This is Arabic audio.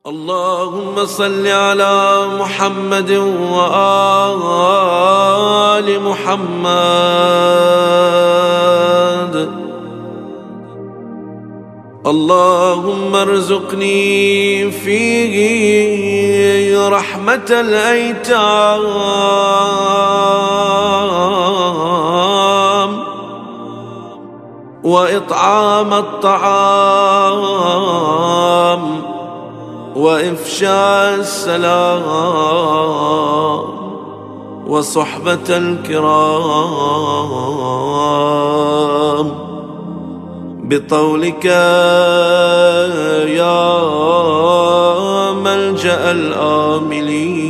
اللهم صل على محمد وآل محمد. اللهم ارزقني فيه رحمة الأيتام وإطعام الطعام وإفشاء السلام وصحبة الكرام بطولك يا ملجأ الآملين.